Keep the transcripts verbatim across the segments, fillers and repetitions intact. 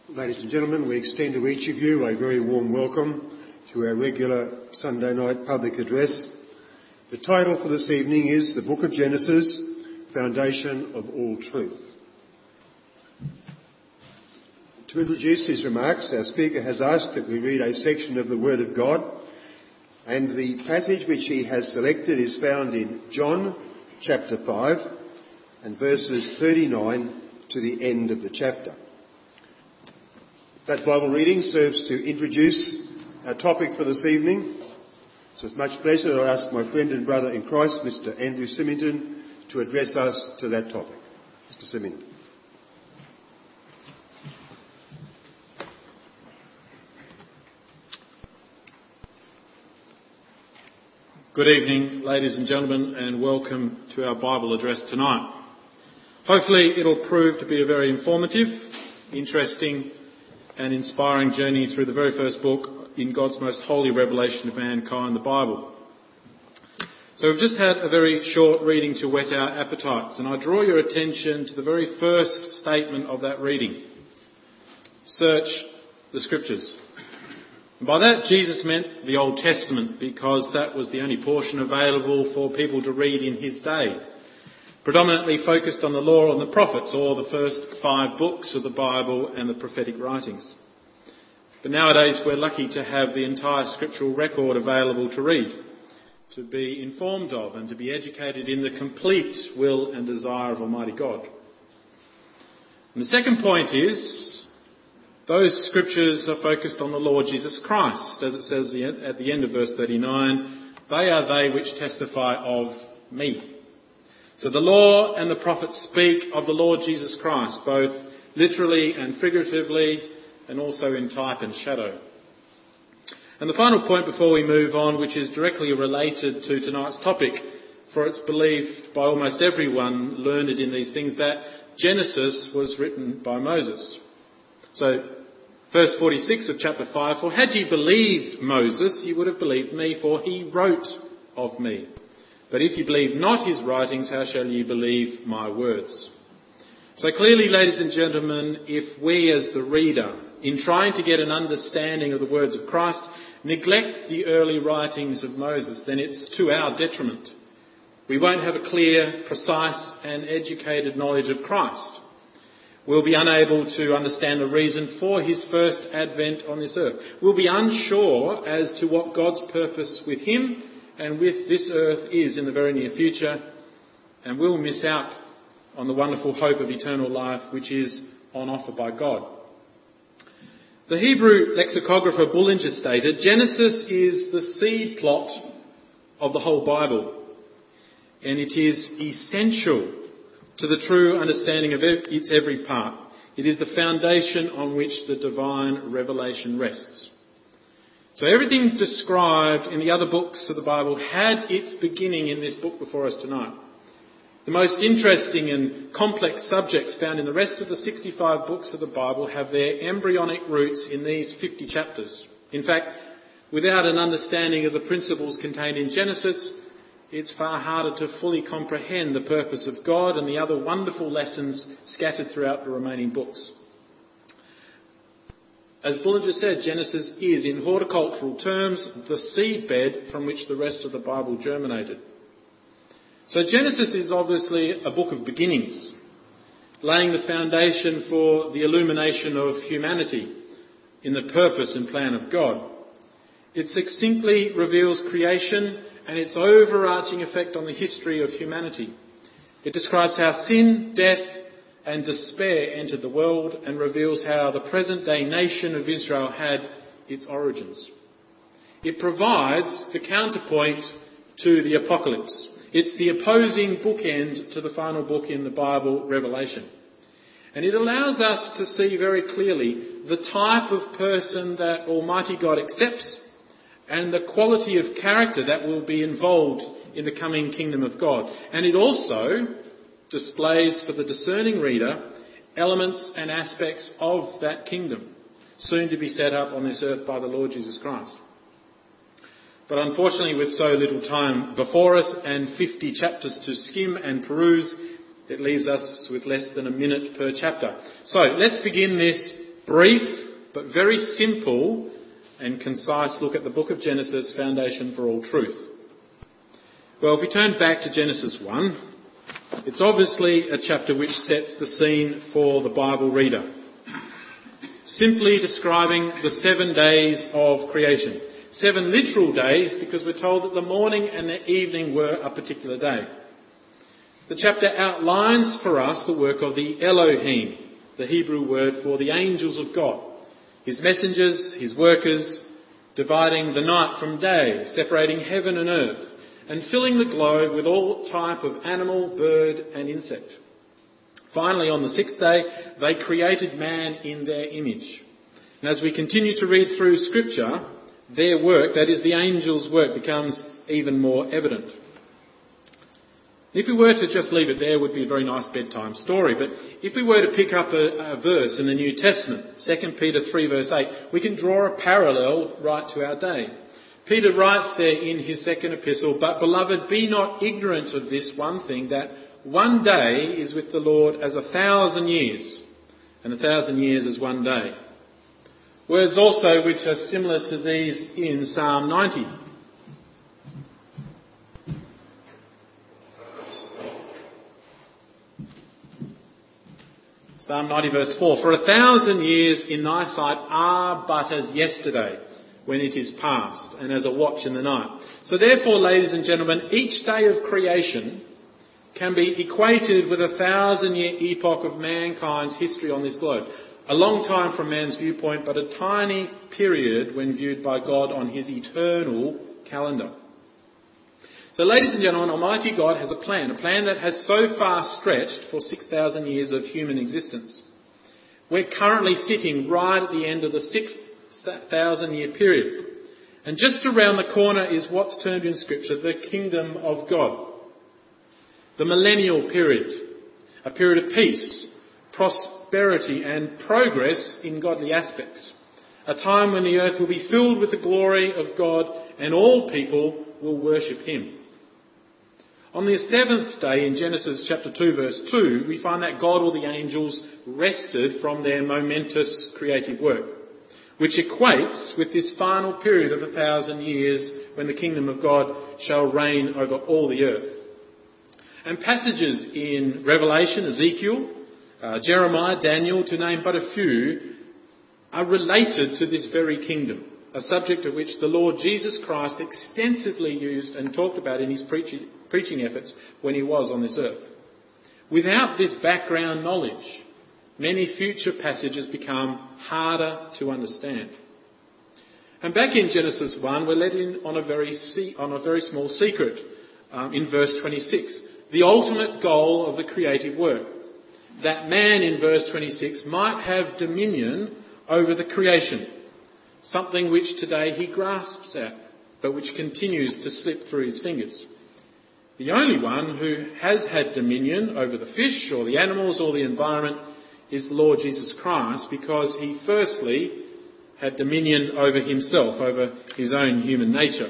Ladies and gentlemen, we extend to each of you a very warm welcome to our regular Sunday night public address. The title for this evening is The Book of Genesis, Foundation of All Truth. To introduce his remarks, our speaker has asked that we read a section of the Word of God, and the passage which he has selected is found in John chapter five and verses thirty-nine to the end of the chapter. That Bible reading serves to introduce our topic for this evening. So it's much pleasure that I ask my friend and brother in Christ, Mister Andrew Symington, to address us to that topic. Mister Symington. Good evening, ladies and gentlemen, and welcome to our Bible address tonight. Hopefully it'll prove to be a very informative, interesting and inspiring journey through the very first book in God's most holy revelation of mankind, the Bible. So we've just had a very short reading to whet our appetites, and I draw your attention to the very first statement of that reading. Search the Scriptures. And by that, Jesus meant the Old Testament, because that was the only portion available for people to read in his day. Predominantly focused on the law and the prophets, or the first five books of the Bible and the prophetic writings. But nowadays we're lucky to have the entire scriptural record available to read, to be informed of and to be educated in the complete will and desire of Almighty God. And the second point is, those scriptures are focused on the Lord Jesus Christ. As it says at the end of verse thirty-nine, they are they which testify of me. So the law and the prophets speak of the Lord Jesus Christ, both literally and figuratively, and also in type and shadow. And the final point before we move on, which is directly related to tonight's topic, for it's believed by almost everyone learned in these things that Genesis was written by Moses. So, verse forty-six of chapter five, for had ye believed Moses, ye would have believed me, for he wrote of me. But if you believe not his writings, how shall you believe my words? So clearly, ladies and gentlemen, if we as the reader, in trying to get an understanding of the words of Christ, neglect the early writings of Moses, then it's to our detriment. We won't have a clear, precise and educated knowledge of Christ. We'll be unable to understand the reason for his first advent on this earth. We'll be unsure as to what God's purpose with him and with this earth is in the very near future, and we'll miss out on the wonderful hope of eternal life which is on offer by God. The Hebrew lexicographer Bullinger stated, Genesis is the seed plot of the whole Bible, and it is essential to the true understanding of its every part. It is the foundation on which the divine revelation rests. So everything described in the other books of the Bible had its beginning in this book before us tonight. The most interesting and complex subjects found in the rest of the sixty-five books of the Bible have their embryonic roots in these fifty chapters. In fact, without an understanding of the principles contained in Genesis, it's far harder to fully comprehend the purpose of God and the other wonderful lessons scattered throughout the remaining books. As Bullinger said, Genesis is, in horticultural terms, the seedbed from which the rest of the Bible germinated. So Genesis is obviously a book of beginnings, laying the foundation for the illumination of humanity in the purpose and plan of God. It succinctly reveals creation and its overarching effect on the history of humanity. It describes how sin, death and despair entered the world, and reveals how the present-day nation of Israel had its origins. It provides the counterpoint to the apocalypse. It's the opposing bookend to the final book in the Bible, Revelation. And it allows us to see very clearly the type of person that Almighty God accepts and the quality of character that will be involved in the coming kingdom of God. And it also displays for the discerning reader elements and aspects of that kingdom, soon to be set up on this earth by the Lord Jesus Christ. But unfortunately, with so little time before us and fifty chapters to skim and peruse, it leaves us with less than a minute per chapter. So let's begin this brief but very simple and concise look at the book of Genesis, foundation for all truth. Well, if we turn back to Genesis one, it's obviously a chapter which sets the scene for the Bible reader, simply describing the seven days of creation. Seven literal days, because we're told that the morning and the evening were a particular day. The chapter outlines for us the work of the Elohim, the Hebrew word for the angels of God. His messengers, his workers, dividing the night from day, separating heaven and earth, and filling the globe with all type of animal, bird and insect. Finally, on the sixth day, they created man in their image. And as we continue to read through Scripture, their work, that is the angels' work, becomes even more evident. If we were to just leave it there, it would be a very nice bedtime story. But if we were to pick up a, a verse in the New Testament, Second Peter three verse eight, we can draw a parallel right to our day. Peter writes there in his second epistle, "But beloved, be not ignorant of this one thing, that one day is with the Lord as a thousand years, and a thousand years as one day." Words also which are similar to these in Psalm ninety. Psalm ninety verse four, "For a thousand years in thy sight are but as yesterday, when it is past, and as a watch in the night." So therefore, ladies and gentlemen, each day of creation can be equated with a thousand-year epoch of mankind's history on this globe. A long time from man's viewpoint, but a tiny period when viewed by God on his eternal calendar. So ladies and gentlemen, Almighty God has a plan, a plan that has so far stretched for six thousand years of human existence. We're currently sitting right at the end of the six thousand year period. And just around the corner is what's termed in Scripture the kingdom of God. The millennial period, a period of peace, prosperity and progress in godly aspects. A time when the earth will be filled with the glory of God and all people will worship him. On the seventh day in Genesis chapter two verse two, we find that God or the angels rested from their momentous creative work, which equates with this final period of a thousand years when the kingdom of God shall reign over all the earth. And passages in Revelation, Ezekiel, uh, Jeremiah, Daniel, to name but a few, are related to this very kingdom, a subject of which the Lord Jesus Christ extensively used and talked about in his preaching, preaching efforts when he was on this earth. Without this background knowledge, many future passages become harder to understand. And back in Genesis one, we're let in on a very, se- on a very small secret um, in verse twenty-six. The ultimate goal of the creative work. That man, in verse twenty-six, might have dominion over the creation. Something which today he grasps at, but which continues to slip through his fingers. The only one who has had dominion over the fish or the animals or the environment is the Lord Jesus Christ, because he firstly had dominion over himself, over his own human nature.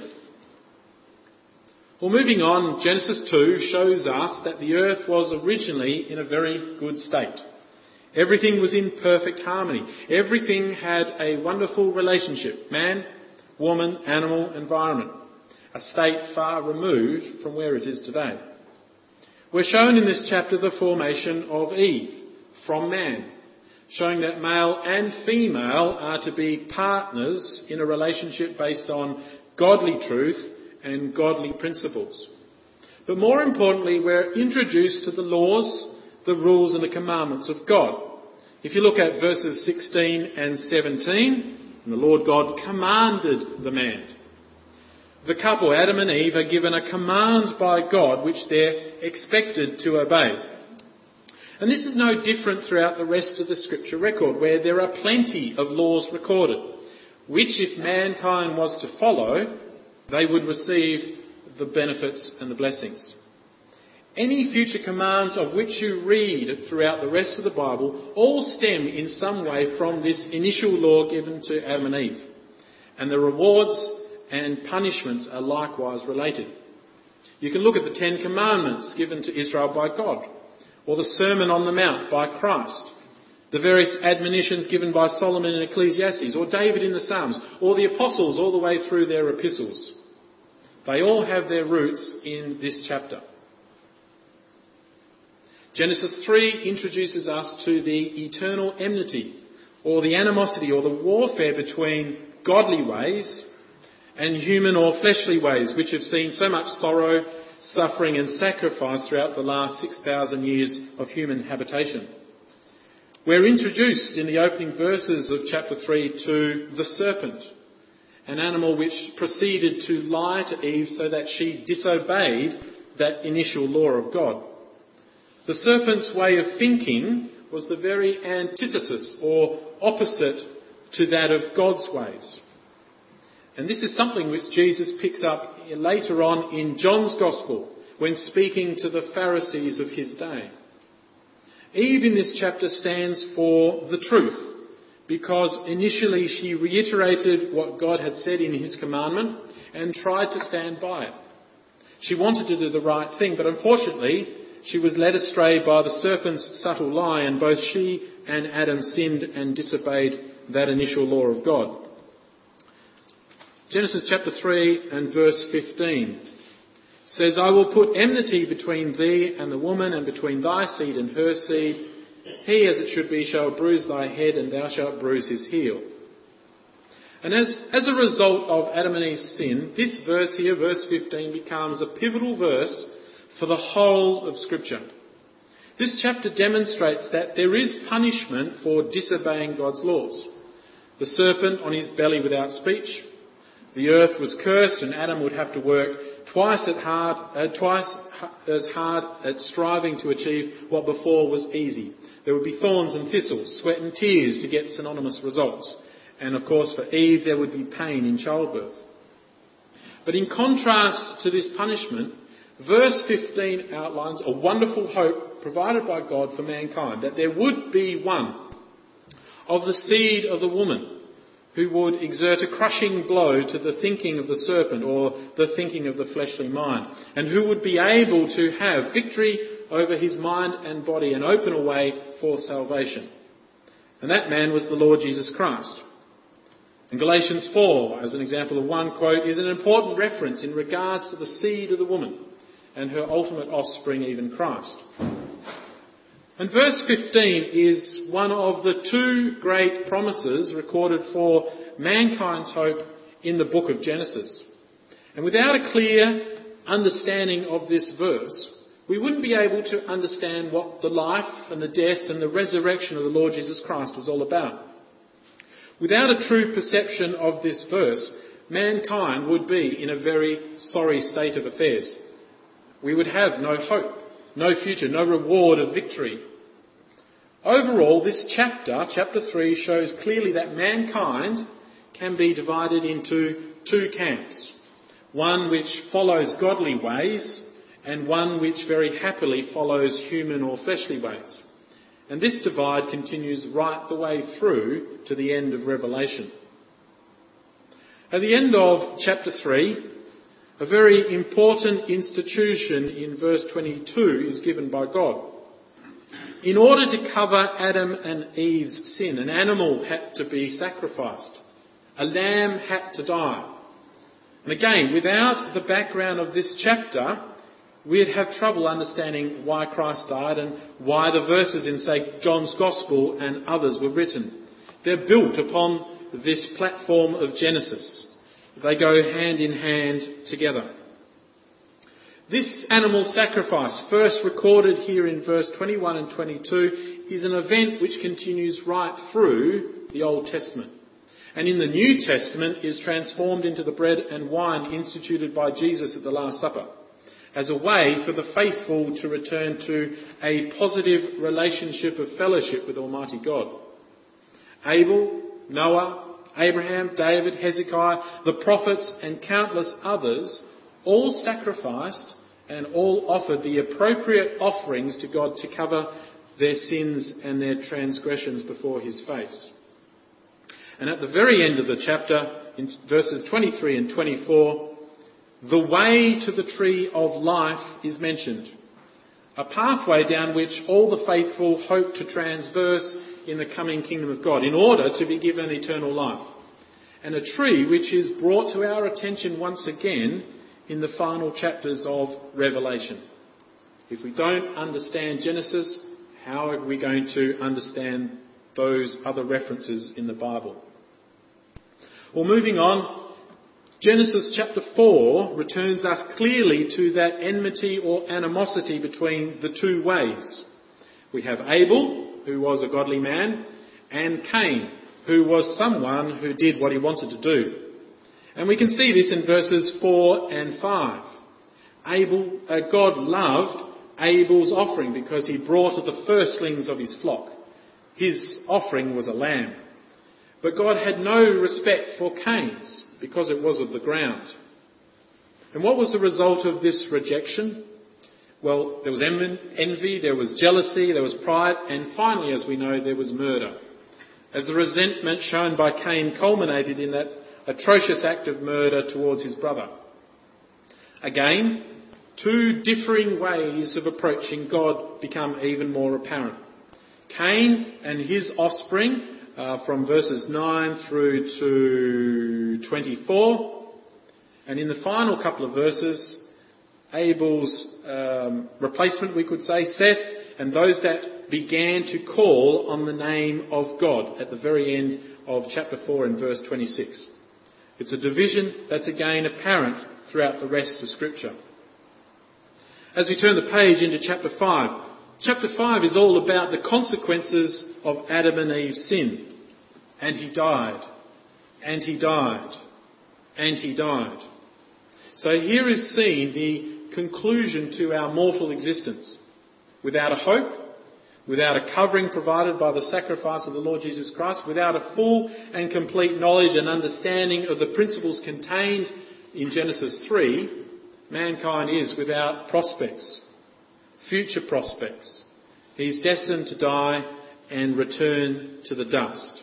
Well, moving on, Genesis two shows us that the earth was originally in a very good state. Everything was in perfect harmony. Everything had a wonderful relationship. Man, woman, animal, environment. A state far removed from where it is today. We're shown in this chapter the formation of Eve from man, showing that male and female are to be partners in a relationship based on godly truth and godly principles. But more importantly, we're introduced to the laws, the rules and the commandments of God. If you look at verses sixteen and seventeen, and the Lord God commanded the man. The couple, Adam and Eve, are given a command by God which they're expected to obey. And this is no different throughout the rest of the scripture record, where there are plenty of laws recorded, which if mankind was to follow, they would receive the benefits and the blessings. Any future commands of which you read throughout the rest of the Bible all stem in some way from this initial law given to Adam and Eve. And the rewards and punishments are likewise related. You can look at the Ten Commandments given to Israel by God, or the Sermon on the Mount by Christ, The various admonitions given by Solomon in Ecclesiastes, or David in the Psalms, or the apostles all the way through their epistles. They all have their roots in this chapter. Genesis three introduces us to the eternal enmity, or the animosity, or the warfare between godly ways and human or fleshly ways, which have seen so much sorrow, suffering and sacrifice throughout the last six thousand years of human habitation. We're introduced in the opening verses of chapter three to the serpent, an animal which proceeded to lie to Eve so that she disobeyed that initial law of God. The serpent's way of thinking was the very antithesis or opposite to that of God's ways. And this is something which Jesus picks up later on in John's Gospel when speaking to the Pharisees of his day. Eve in this chapter stands for the truth, because initially she reiterated what God had said in his commandment and tried to stand by it. She wanted to do the right thing, but unfortunately she was led astray by the serpent's subtle lie, and both she and Adam sinned and disobeyed that initial law of God. Genesis chapter three and verse fifteen says, I will put enmity between thee and the woman, and between thy seed and her seed. He, as it should be, shall bruise thy head, and thou shalt bruise his heel. And as, as a result of Adam and Eve's sin, this verse here, verse fifteen, becomes a pivotal verse for the whole of Scripture. This chapter demonstrates that there is punishment for disobeying God's laws. The serpent on his belly without speech. The earth was cursed, and Adam would have to work twice, at hard, uh, twice as hard at striving to achieve what before was easy. There would be thorns and thistles, sweat and tears to get synonymous results. And of course for Eve there would be pain in childbirth. But in contrast to this punishment, verse fifteen outlines a wonderful hope provided by God for mankind, that there would be one of the seed of the woman who would exert a crushing blow to the thinking of the serpent or the thinking of the fleshly mind, and who would be able to have victory over his mind and body and open a way for salvation. And that man was the Lord Jesus Christ. And Galatians four, as an example of one quote, is an important reference in regards to the seed of the woman and her ultimate offspring, even Christ. And verse fifteen is one of the two great promises recorded for mankind's hope in the book of Genesis. And without a clear understanding of this verse, we wouldn't be able to understand what the life and the death and the resurrection of the Lord Jesus Christ was all about. Without a true perception of this verse, mankind would be in a very sorry state of affairs. We would have no hope, no future, no reward of victory. Overall, this chapter, chapter three, shows clearly that mankind can be divided into two camps. One which follows godly ways, and one which very happily follows human or fleshly ways. And this divide continues right the way through to the end of Revelation. At the end of chapter three, a very important institution in verse twenty-two is given by God. In order to cover Adam and Eve's sin, an animal had to be sacrificed. A lamb had to die. And again, without the background of this chapter, we'd have trouble understanding why Christ died and why the verses in, say, John's Gospel and others were written. They're built upon this platform of Genesis. They go hand in hand together. This animal sacrifice, first recorded here in verse twenty-one and twenty-two, is an event which continues right through the Old Testament. And in the New Testament is transformed into the bread and wine instituted by Jesus at the Last Supper, as a way for the faithful to return to a positive relationship of fellowship with Almighty God. Abel, Noah, Abraham, David, Hezekiah, the prophets and countless others all sacrificed and all offered the appropriate offerings to God to cover their sins and their transgressions before his face. And at the very end of the chapter, in verses twenty-three and twenty-four, the way to the tree of life is mentioned. A pathway down which all the faithful hope to traverse in the coming kingdom of God in order to be given eternal life. And a tree which is brought to our attention once again in the final chapters of Revelation. If we don't understand Genesis, how are we going to understand those other references in the Bible? Well, moving on, Genesis chapter four returns us clearly to that enmity or animosity between the two ways. We have Abel, who was a godly man, and Cain, who was someone who did what he wanted to do. And we can see this in verses four and five. Abel, uh, God loved Abel's offering because he brought of the firstlings of his flock. His offering was a lamb. But God had no respect for Cain's because it was of the ground. And what was the result of this rejection? Well, there was envy, there was jealousy, there was pride, and finally, as we know, there was murder. As the resentment shown by Cain culminated in that atrocious act of murder towards his brother. Again, two differing ways of approaching God become even more apparent. Cain and his offspring, uh, from verses nine through to twenty-four, and in the final couple of verses, Abel's um, replacement, we could say, Seth, and those that began to call on the name of God at the very end of chapter four in verse twenty-six. It's a division that's again apparent throughout the rest of Scripture. As we turn the page into chapter five, chapter five is all about the consequences of Adam and Eve's sin. And he died, and he died, and he died. So here is seen the conclusion to our mortal existence. Without a hope, without a covering provided by the sacrifice of the Lord Jesus Christ, without a full and complete knowledge and understanding of the principles contained in Genesis three, mankind is without prospects, future prospects. He's destined to die and return to the dust.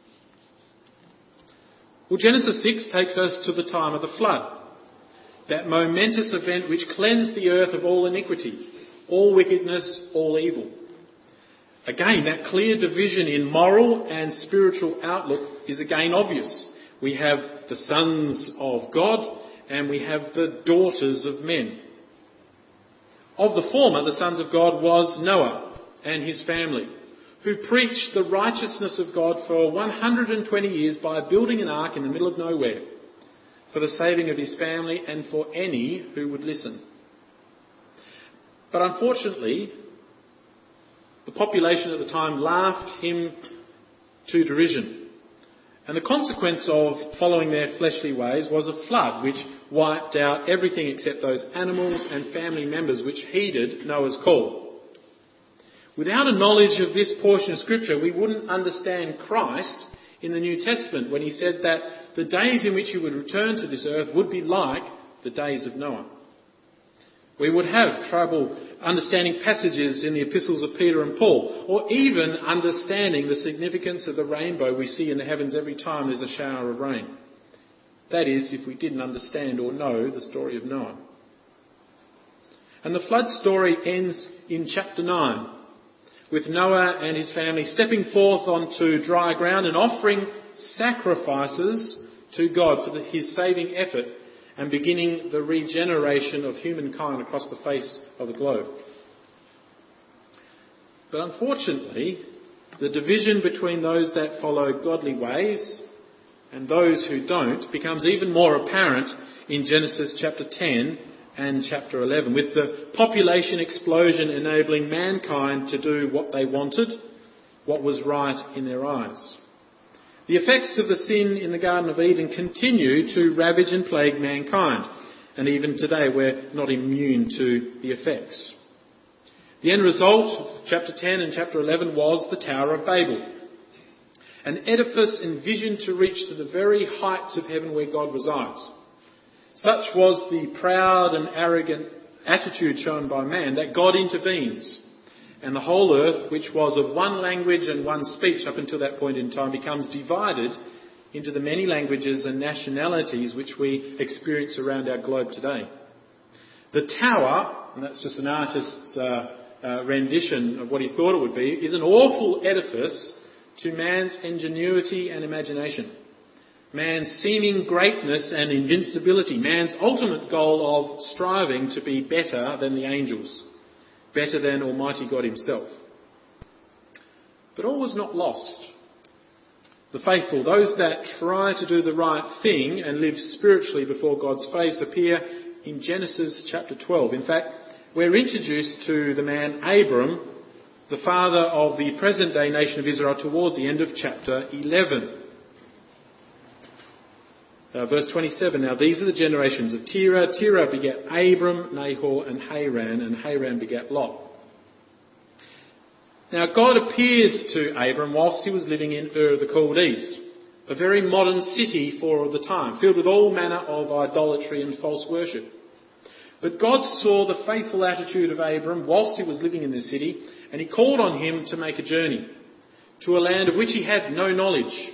Well, Genesis six takes us to the time of the flood, that momentous event which cleansed the earth of all iniquity, all wickedness, all evil. Again, that clear division in moral and spiritual outlook is again obvious. We have the sons of God and we have the daughters of men. Of the former, the sons of God was Noah and his family, who preached the righteousness of God for one hundred twenty years by building an ark in the middle of nowhere for the saving of his family and for any who would listen. But unfortunately, the population at the time laughed him to derision. And the consequence of following their fleshly ways was a flood which wiped out everything except those animals and family members which heeded Noah's call. Without a knowledge of this portion of Scripture, we wouldn't understand Christ in the New Testament when he said that the days in which he would return to this earth would be like the days of Noah. We would have trouble understanding passages in the epistles of Peter and Paul, or even understanding the significance of the rainbow we see in the heavens every time there's a shower of rain. That is, if we didn't understand or know the story of Noah. And the flood story ends in chapter nine, with Noah and his family stepping forth onto dry ground and offering sacrifices to God for the, his saving effort and beginning the regeneration of humankind across the face of the globe. But unfortunately, the division between those that follow godly ways and those who don't becomes even more apparent in Genesis chapter ten and chapter eleven, with the population explosion enabling mankind to do what they wanted, what was right in their eyes. The effects of the sin in the Garden of Eden continue to ravage and plague mankind, and even today we're not immune to the effects. The end result of chapter ten and chapter eleven was the Tower of Babel, an edifice envisioned to reach to the very heights of heaven where God resides. Such was the proud and arrogant attitude shown by man that God intervenes, and the whole earth, which was of one language and one speech up until that point in time, becomes divided into the many languages and nationalities which we experience around our globe today. The tower, and that's just an artist's uh, uh, rendition of what he thought it would be, is an awful edifice to man's ingenuity and imagination, man's seeming greatness and invincibility, man's ultimate goal of striving to be better than the angels, better than Almighty God himself. But all was not lost. The faithful, those that try to do the right thing and live spiritually before God's face, appear in Genesis chapter twelve. In fact, we're introduced to the man Abram, the father of the present-day nation of Israel, towards the end of chapter eleven. Uh, verse twenty-seven, now these are the generations of Terah. Terah begat Abram, Nahor and Haran, and Haran begat Lot. Now God appeared to Abram whilst he was living in Ur of the Chaldees, a very modern city for the time, filled with all manner of idolatry and false worship. But God saw the faithful attitude of Abram whilst he was living in this city, and he called on him to make a journey to a land of which he had no knowledge.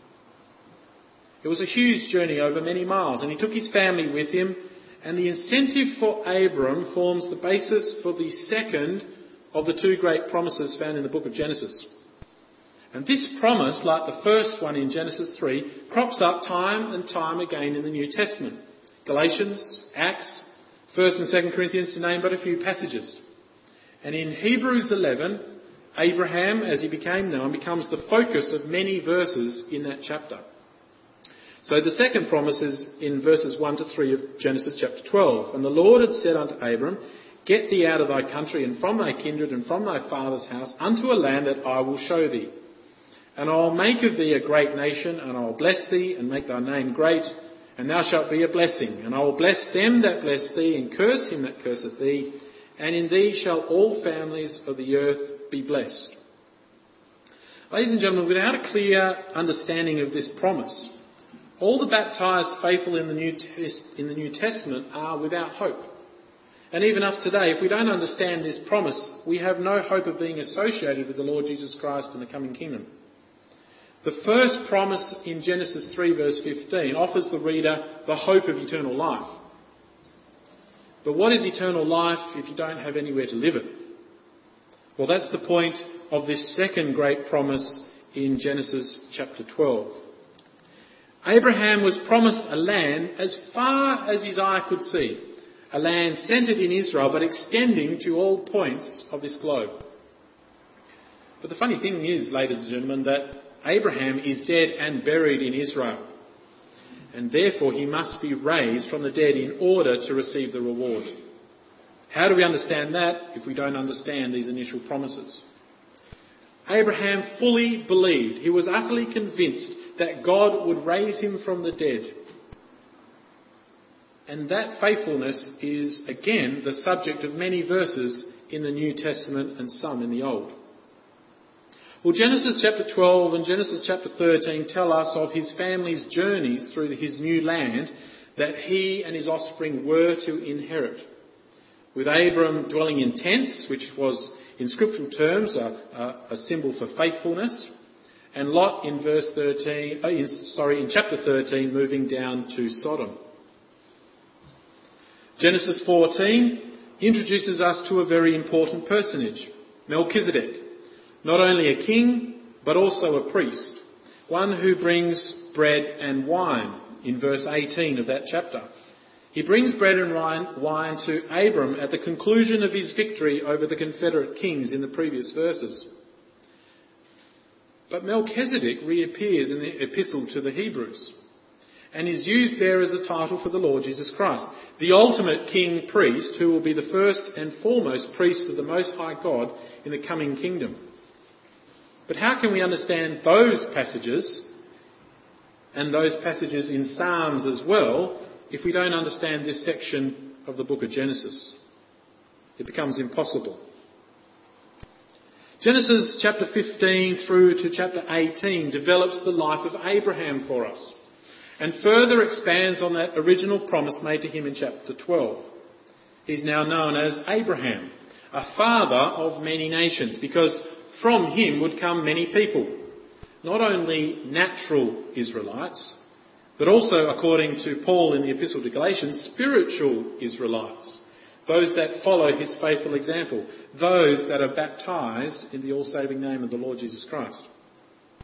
It was a huge journey over many miles, and he took his family with him, and the incentive for Abram forms the basis for the second of the two great promises found in the book of Genesis. And this promise, like the first one in Genesis three, crops up time and time again in the New Testament. Galatians, Acts, First and Second Corinthians, to name but a few passages. And in Hebrews eleven, Abraham, as he became known, becomes the focus of many verses in that chapter. So the second promise is in verses one to three of Genesis chapter twelve. And the Lord had said unto Abram, Get thee out of thy country and from thy kindred and from thy father's house unto a land that I will show thee. And I will make of thee a great nation, and I will bless thee and make thy name great, and thou shalt be a blessing. And I will bless them that bless thee, and curse him that curseth thee, and in thee shall all families of the earth be blessed. Ladies and gentlemen, without a clear understanding of this promise, all the baptised faithful in the New Test- in the New Testament are without hope. And even us today, if we don't understand this promise, we have no hope of being associated with the Lord Jesus Christ in the coming kingdom. The first promise in Genesis three verse fifteen offers the reader the hope of eternal life. But what is eternal life if you don't have anywhere to live it? Well, that's the point of this second great promise in Genesis chapter twelve. Abraham was promised a land as far as his eye could see. A land centred in Israel, but extending to all points of this globe. But the funny thing is, ladies and gentlemen, that Abraham is dead and buried in Israel. And therefore he must be raised from the dead in order to receive the reward. How do we understand that if we don't understand these initial promises? Abraham fully believed, he was utterly convinced that God would raise him from the dead. And that faithfulness is, again, the subject of many verses in the New Testament and some in the Old. Well, Genesis chapter twelve and Genesis chapter thirteen tell us of his family's journeys through his new land that he and his offspring were to inherit. With Abram dwelling in tents, which was in scriptural terms a, a, a symbol for faithfulness, and Lot in verse thirteen, uh, in, sorry, in chapter thirteen, moving down to Sodom. Genesis fourteen introduces us to a very important personage, Melchizedek. Not only a king, but also a priest. One who brings bread and wine in verse eighteen of that chapter. He brings bread and wine to Abram at the conclusion of his victory over the Confederate kings in the previous verses. But Melchizedek reappears in the epistle to the Hebrews and is used there as a title for the Lord Jesus Christ, the ultimate king priest who will be the first and foremost priest of the Most High God in the coming kingdom. But how can we understand those passages and those passages in Psalms as well if we don't understand this section of the book of Genesis? It becomes impossible. Genesis chapter fifteen through to chapter eighteen develops the life of Abraham for us and further expands on that original promise made to him in chapter twelve. He's now known as Abraham, a father of many nations, because from him would come many people, not only natural Israelites, but also, according to Paul in the Epistle to Galatians, spiritual Israelites, those that follow his faithful example, those that are baptised in the all-saving name of the Lord Jesus Christ.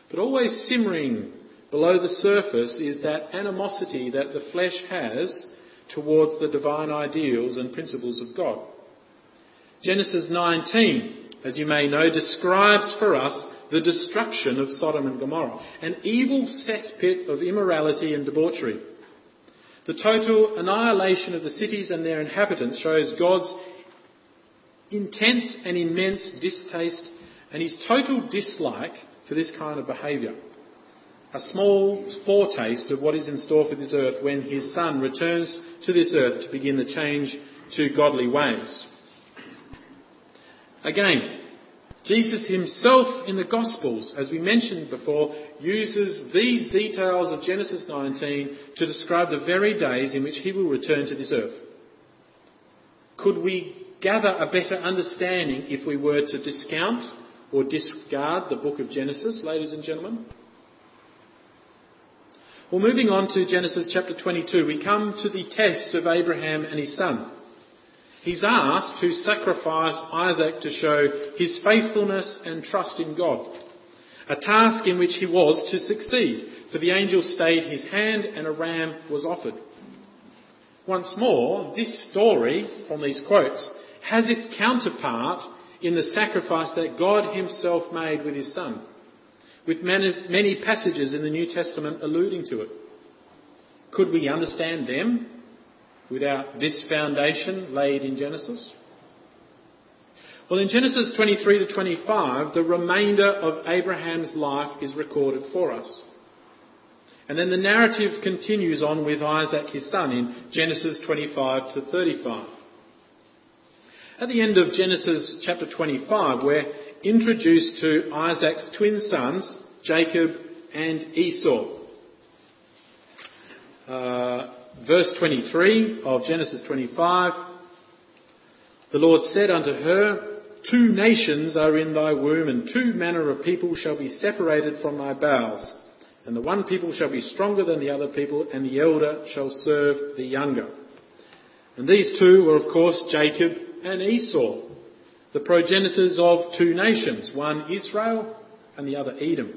But always simmering below the surface is that animosity that the flesh has towards the divine ideals and principles of God. Genesis nineteen, as you may know, describes for us the destruction of Sodom and Gomorrah, an evil cesspit of immorality and debauchery. The total annihilation of the cities and their inhabitants shows God's intense and immense distaste and his total dislike for this kind of behaviour. A small foretaste of what is in store for this earth when his Son returns to this earth to begin the change to godly ways. Again, Jesus himself in the Gospels, as we mentioned before, uses these details of Genesis nineteen to describe the very days in which he will return to this earth. Could we gather a better understanding if we were to discount or disregard the book of Genesis, ladies and gentlemen? Well, moving on to Genesis chapter twenty-two, we come to the test of Abraham and his son. He's asked to sacrifice Isaac to show his faithfulness and trust in God, a task in which he was to succeed, for the angel stayed his hand and a ram was offered. Once more, this story from these quotes has its counterpart in the sacrifice that God himself made with his son, with many, many passages in the New Testament alluding to it. Could we understand them without this foundation laid in Genesis? Well, in Genesis twenty-three to twenty-five, the remainder of Abraham's life is recorded for us. And then the narrative continues on with Isaac, his son, in Genesis twenty-five to thirty-five. At the end of Genesis chapter twenty-five, we're introduced to Isaac's twin sons, Jacob and Esau. Uh, verse twenty-three of Genesis twenty-five, the Lord said unto her, Two nations are in thy womb, and two manner of people shall be separated from thy bowels. And the one people shall be stronger than the other people, and the elder shall serve the younger. And these two were, of course, Jacob and Esau, the progenitors of two nations, one Israel and the other Edom.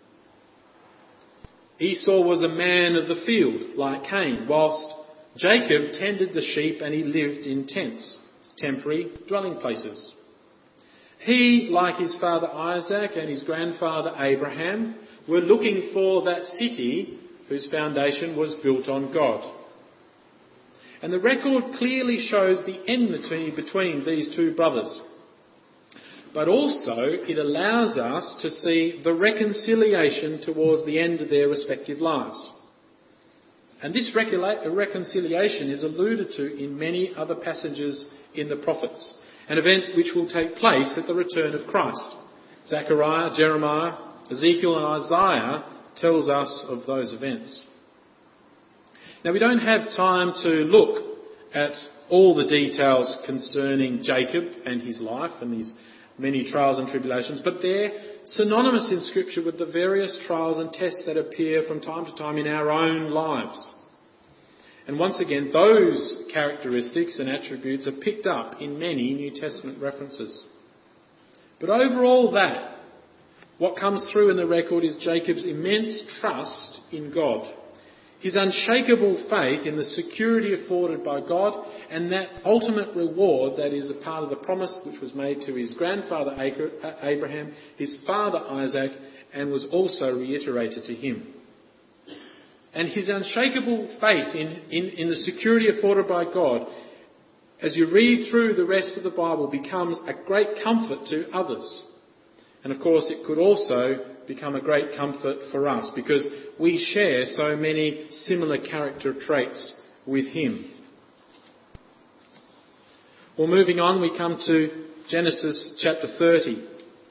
Esau was a man of the field, like Cain, whilst Jacob tended the sheep and he lived in tents, temporary dwelling places. He, like his father Isaac and his grandfather Abraham, were looking for that city whose foundation was built on God. And the record clearly shows the enmity between these two brothers. But also it allows us to see the reconciliation towards the end of their respective lives. And this reconciliation is alluded to in many other passages in the prophets, an event which will take place at the return of Christ. Zechariah, Jeremiah, Ezekiel and Isaiah tells us of those events. Now, we don't have time to look at all the details concerning Jacob and his life and his many trials and tribulations, but they're synonymous in Scripture with the various trials and tests that appear from time to time in our own lives. And once again, those characteristics and attributes are picked up in many New Testament references. But over all that, what comes through in the record is Jacob's immense trust in God, his unshakable faith in the security afforded by God, and that ultimate reward that is a part of the promise which was made to his grandfather Abraham, his father Isaac, and was also reiterated to him. And his unshakable faith in, in, in the security afforded by God, as you read through the rest of the Bible, becomes a great comfort to others. And of course it could also become a great comfort for us because we share so many similar character traits with him. Well, moving on, we come to Genesis chapter thirty.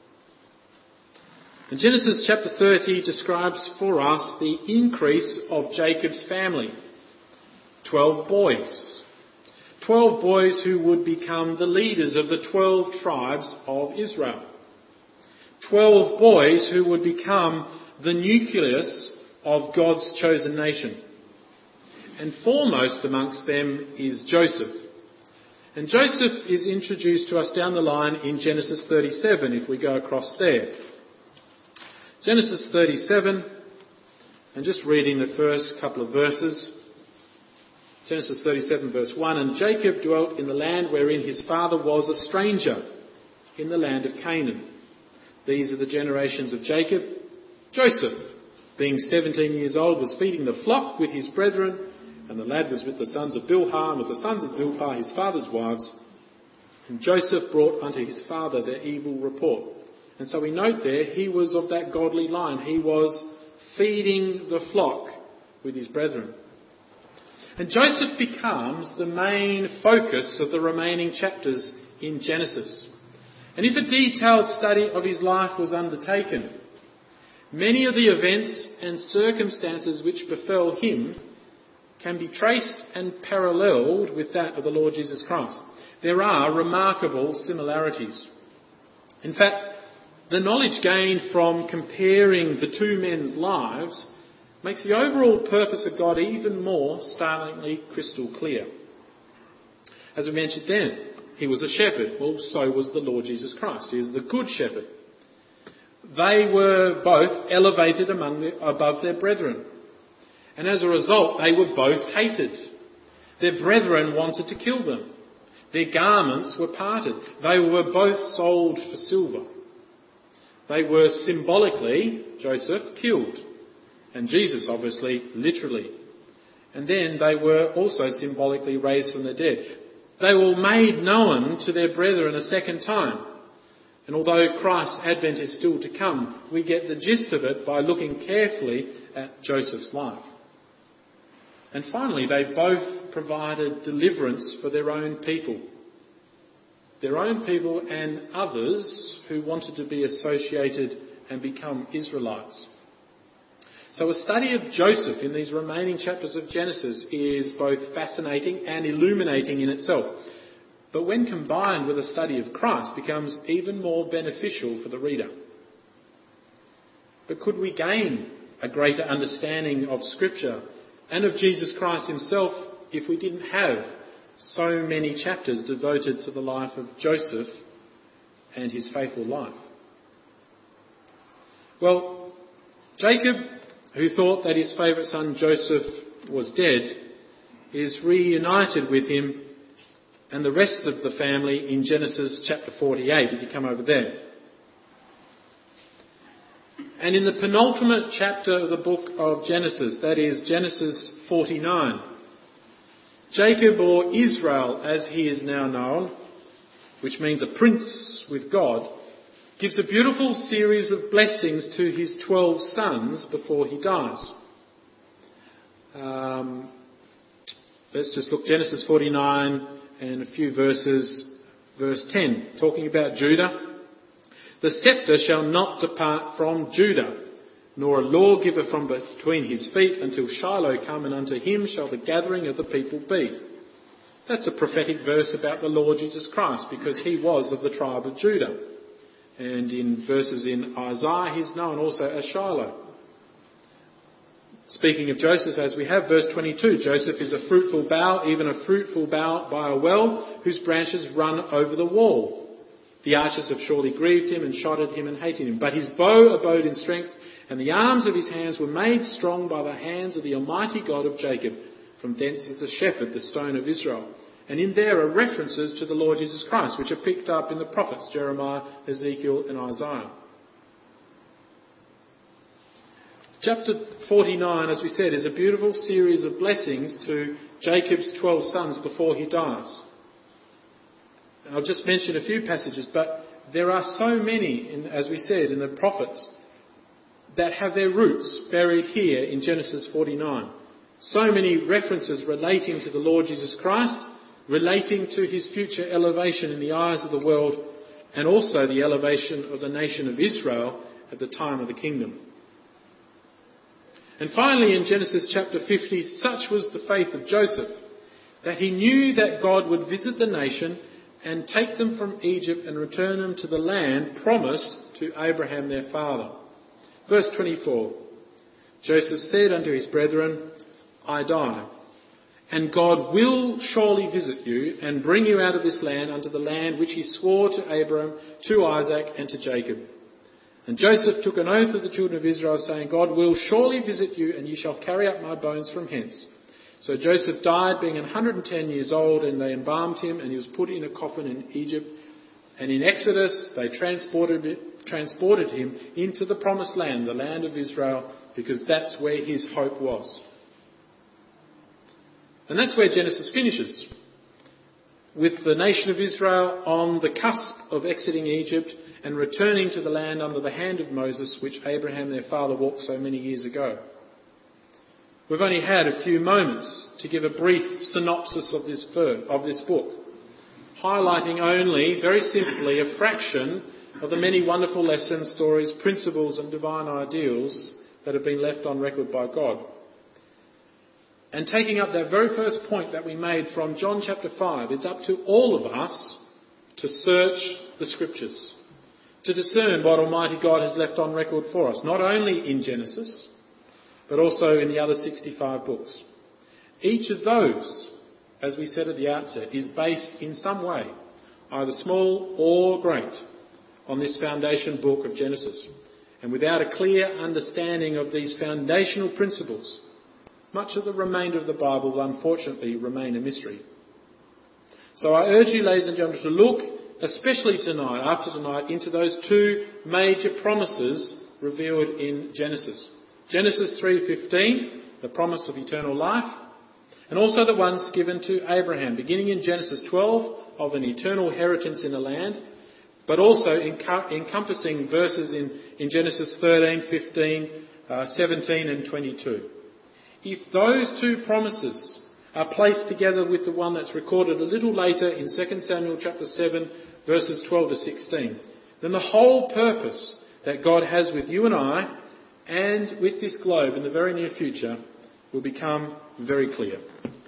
And Genesis chapter thirty describes for us the increase of Jacob's family. Twelve boys. Twelve boys who would become the leaders of the twelve tribes of Israel. Twelve boys who would become the nucleus of God's chosen nation. And foremost amongst them is Joseph. And Joseph is introduced to us down the line in Genesis thirty-seven, if we go across there. Genesis thirty-seven, and just reading the first couple of verses. Genesis thirty-seven verse one, "And Jacob dwelt in the land wherein his father was a stranger, in the land of Canaan. These are the generations of Jacob. Joseph, being seventeen years old, was feeding the flock with his brethren, and the lad was with the sons of Bilhah and with the sons of Zilpah, his father's wives. And Joseph brought unto his father their evil report." And so we note there, he was of that godly line. He was feeding the flock with his brethren. And Joseph becomes the main focus of the remaining chapters in Genesis. And if a detailed study of his life was undertaken, many of the events and circumstances which befell him can be traced and paralleled with that of the Lord Jesus Christ. There are remarkable similarities. In fact, the knowledge gained from comparing the two men's lives makes the overall purpose of God even more startlingly crystal clear. As we mentioned then, he was a shepherd. Well, so was the Lord Jesus Christ. He is the good shepherd. They were both elevated among the, above their brethren. And as a result, they were both hated. Their brethren wanted to kill them. Their garments were parted. They were both sold for silver. They were symbolically, Joseph, killed. And Jesus, obviously, literally. And then they were also symbolically raised from the dead. They were made known to their brethren a second time. And although Christ's advent is still to come, we get the gist of it by looking carefully at Joseph's life. And finally, they both provided deliverance for their own people. Their own people and others who wanted to be associated and become Israelites. So a study of Joseph in these remaining chapters of Genesis is both fascinating and illuminating in itself. But when combined with a study of Christ, becomes even more beneficial for the reader. But could we gain a greater understanding of Scripture and of Jesus Christ himself if we didn't have so many chapters devoted to the life of Joseph and his faithful life? Well, Jacob, who thought that his favourite son Joseph was dead, is reunited with him and the rest of the family in Genesis chapter forty-eight, if you come over there. And in the penultimate chapter of the book of Genesis, that is Genesis forty-nine, Jacob, or Israel as he is now known, which means a prince with God, gives a beautiful series of blessings to his twelve sons before he dies. Um, let's just look, Genesis forty-nine and a few verses, verse ten, talking about Judah. "The sceptre shall not depart from Judah, nor a lawgiver from between his feet, until Shiloh come, and unto him shall the gathering of the people be." That's a prophetic verse about the Lord Jesus Christ, because he was of the tribe of Judah. And in verses in Isaiah, he's known also as Shiloh. Speaking of Joseph, as we have, verse twenty-two, "Joseph is a fruitful bough, even a fruitful bough by a well, whose branches run over the wall. The archers have surely grieved him and shotted him and hated him. But his bow abode in strength, and the arms of his hands were made strong by the hands of the Almighty God of Jacob. From thence is a shepherd, the stone of Israel." And in there are references to the Lord Jesus Christ, which are picked up in the prophets, Jeremiah, Ezekiel and Isaiah. Chapter forty-nine, as we said, is a beautiful series of blessings to Jacob's twelve sons before he dies. And I'll just mention a few passages, but there are so many, in, as we said, in the prophets that have their roots buried here in Genesis forty-nine. So many references relating to the Lord Jesus Christ, relating to his future elevation in the eyes of the world, and also the elevation of the nation of Israel at the time of the kingdom. And finally, in Genesis chapter fifty, such was the faith of Joseph that he knew that God would visit the nation and take them from Egypt and return them to the land promised to Abraham their father. Verse twenty-four, "Joseph said unto his brethren, I die, and God will surely visit you and bring you out of this land unto the land which he swore to Abraham, to Isaac and to Jacob. And Joseph took an oath of the children of Israel, saying, God will surely visit you, and ye shall carry up my bones from hence. So Joseph died, being one hundred and ten years old, and they embalmed him, and he was put in a coffin in Egypt. And in Exodus they transported it, transported him into the promised land, the land of Israel, because that's where his hope was. And that's where Genesis finishes, with the nation of Israel on the cusp of exiting Egypt and returning to the land under the hand of Moses, which Abraham, their father, walked so many years ago. We've only had a few moments to give a brief synopsis of this verse, of this book, highlighting only, very simply, a fraction of the many wonderful lessons, stories, principles and divine ideals that have been left on record by God. And taking up that very first point that we made from John chapter five, it's up to all of us to search the Scriptures, to discern what Almighty God has left on record for us, not only in Genesis, but also in the other sixty-five books. Each of those, as we said at the outset, is based in some way, either small or great, on this foundation book of Genesis. And without a clear understanding of these foundational principles, much of the remainder of the Bible will unfortunately remain a mystery. So I urge you, ladies and gentlemen, to look, especially tonight, after tonight, into those two major promises revealed in Genesis. Genesis three fifteen, the promise of eternal life, and also the ones given to Abraham, beginning in Genesis twelve, of an eternal inheritance in the land, but also encompassing verses in, in Genesis thirteen, fifteen, uh, seventeen and twenty-two. If those two promises are placed together with the one that's recorded a little later in Second Samuel chapter seven, verses twelve to sixteen, then the whole purpose that God has with you and I, and with this globe in the very near future, will become very clear.